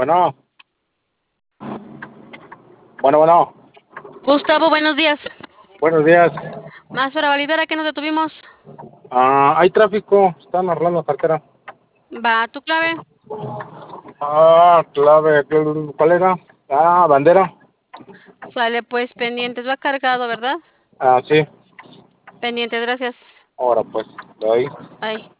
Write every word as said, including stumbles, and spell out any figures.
Bueno, bueno, bueno. Gustavo, buenos días. Buenos días. Más para validar a qué nos detuvimos. Ah, hay tráfico. Están arreglando la cartera. Va, tu clave. Ah, clave. ¿Cuál era? Ah, bandera. Sale pues pendientes. Va cargado, ¿verdad? Ah, sí. Pendientes, gracias. Ahora pues, doy. Ay.